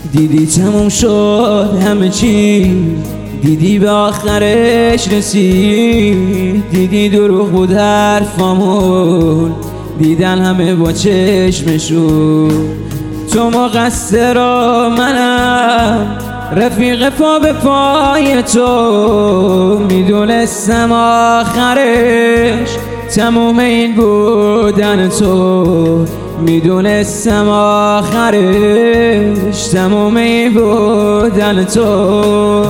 دیدی تموم شد همه چی، دیدی به آخرش رسید. دیدی دروغ بود حرفامون، دیدن همه با چشمشون. تو مقصر و منم رفیق پا به پای تو، میدونستم آخرش تموم این بودن تو. میدونستم آخرش تموم این بودن تو.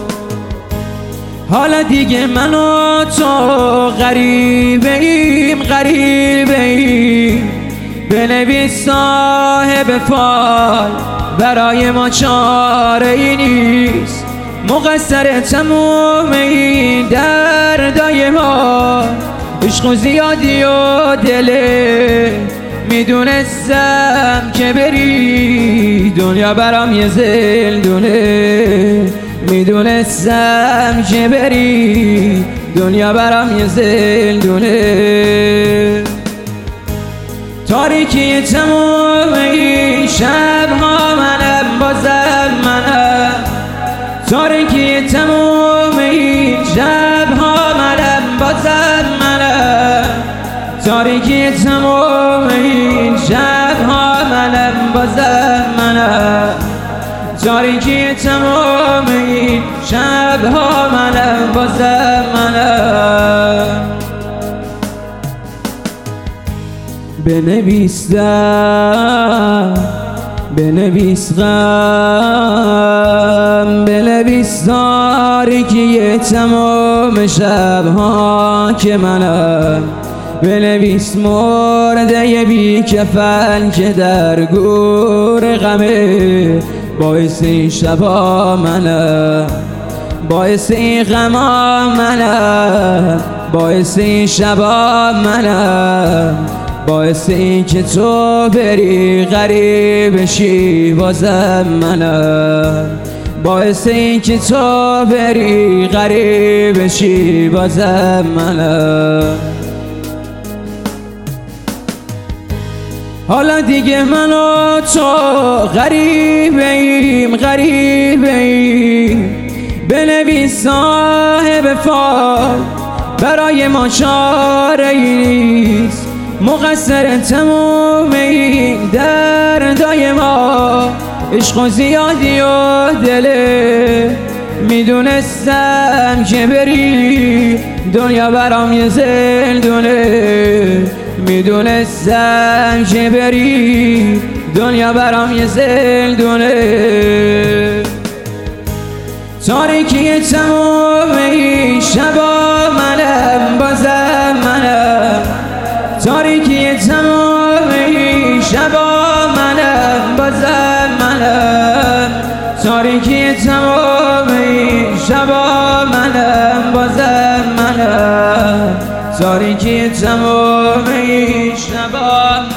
حالا دیگه من و تو غریبه ایم، غریبه ایم. بنویس صاحب فال، برای ما چاره ای نیست. مقصر تموم این دردای ما، عشق و زیادی و دله. میدونستم که بری دنیا برام یه زندونه. میدونستم که بری دنیا برام یه زندونه. تاریکی تموم این شب‌ها منم، بازم منم. تاریکی تموم این شب‌ها منم، بازم منم. تاریکی تموم این شب‌ها منم، بازم منم. تاریکی تموم این شب‌ها منم، بازم منم. بنویس غم، بنویس تاریکی تمام شب‌ها که منم. بنویس مرده بی کفن که در گور غمه، باعث این شبا منم، باعث این غما منم، باعث این شبا منم. باعث این که تو بری غریب شی بازم منم. باعث این که تو بری غریب شی بازم منم. حالا دیگه من و تو غریبه ایم، غریبه ایم. بنویس صاحب فال، برای ما چاره ای نیست. مقصر تموم این دردای ما، عشق و زیادی و دله. میدونستم که بری دنیا برام یه زندونه. میدونستم که بری دنیا برام یه زندونه. تاریکی تموم این شبا منم، بازم منم. تاریکی تموم این شبا منم، بازم منم. تاریکی تموم این شبا منم، بازم منم. تاریکی تموم این شبا